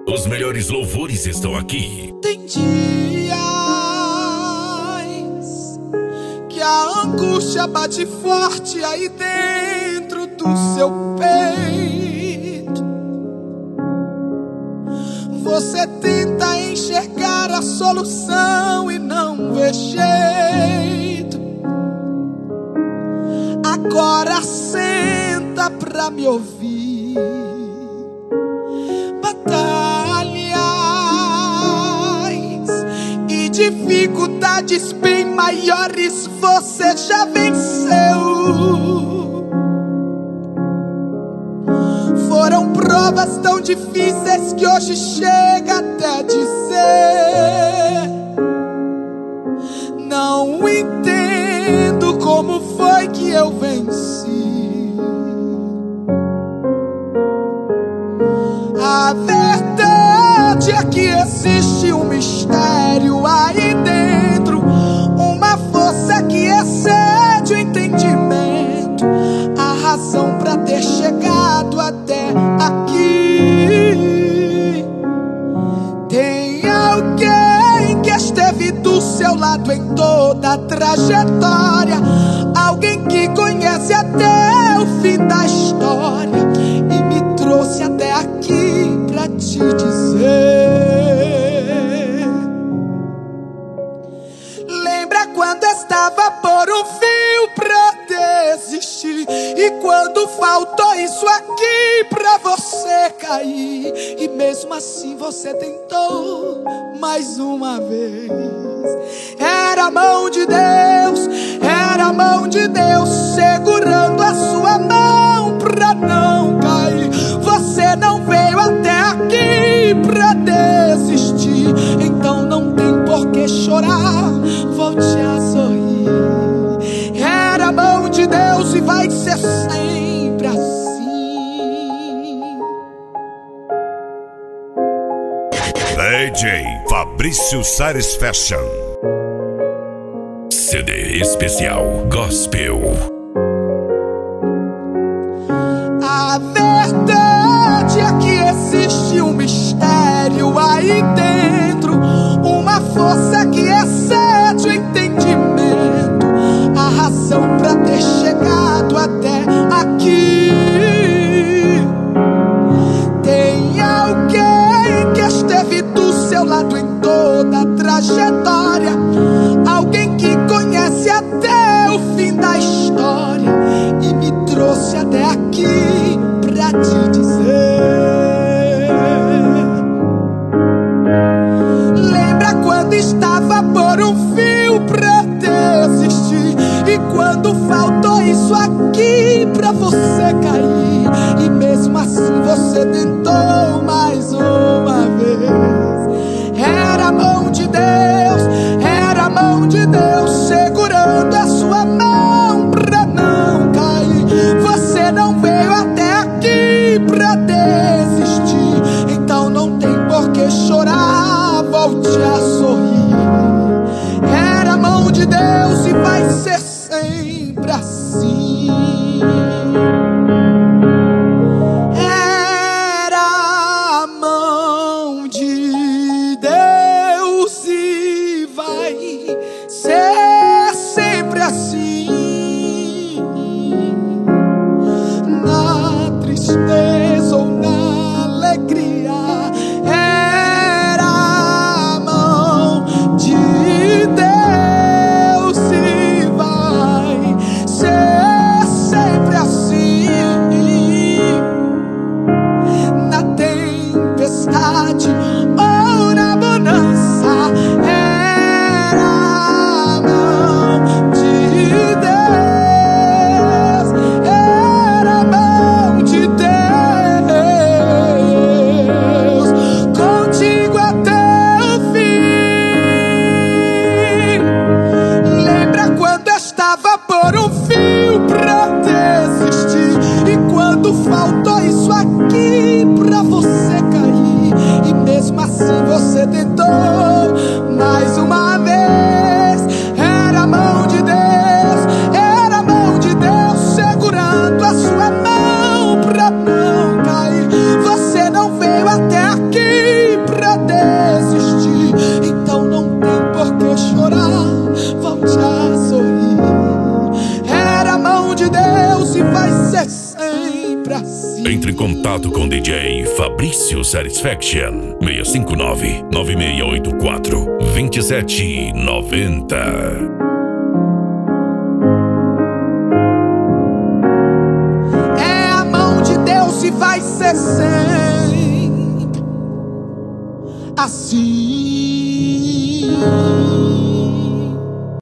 Os melhores louvores estão aqui. Tem dias que a angústia bate forte aí dentro do seu peito. Você tenta enxergar a solução e não vê jeito. Agora senta pra me ouvir. Dificuldades bem maiores você já venceu. Foram provas tão difíceis que hoje chega até a dizer: não entendo como foi que eu venci. A verdade é que existe um mistério aí dentro, uma força que excede o entendimento, a razão pra ter chegado até aqui. Tem alguém que esteve do seu lado em toda a trajetória, alguém que conhece até o fim da história e me trouxe até aqui pra te dizer: lembra quando estava por um fio pra desistir, e quando faltou isso aqui pra você cair, e mesmo assim você tentou mais uma vez. Era a mão de Deus, era a mão de Deus segurando a sua mão pra não cair. Você não veio até aqui pra desistir, então não tem por que chorar, volte a sorrir. Era a mão de Deus e vai ser sempre assim. DJ Fabrício Satisfaction. CD especial Gospel. A verdade é que existe um mistério aí dentro, uma força que excede o entendimento, a razão pra ter chegado até aqui. Tem alguém que esteve do seu lado em toda a trajetória, alguém que conhece até o fim da história e me trouxe até aqui pra te dizer: lembra quando estava por um fio pra desistir, e quando faltou isso aqui pra você cair, e mesmo assim você tentou mais uma vez. Era a mão de Deus, era a mão de Deus segurando a sua mão pra não cair. Você não veio até aqui pra desistir, então não tem por que chorar, volte a sorrir. Era a mão de Deus e vai ser sempre assim. Era a mão de Deus e vai ser sempre assim. Na tristeza ou na alegria, era a mão de Deus e vai ser sempre assim. Na tempestade ou na bonança, era a mão de Deus, era a mão de Deus, contigo até o fim. Lembra quando estava por um fio pra desistir, e quando faltou isso aqui pra você cair, e mesmo assim você tentou mais uma vez. Era a mão de Deus, era a mão de Deus segurando a sua mão pra não cair. Você não veio até aqui Entre em contato com o DJ Fabrício Satisfaction 659-9684-2790. Vai ser sempre assim.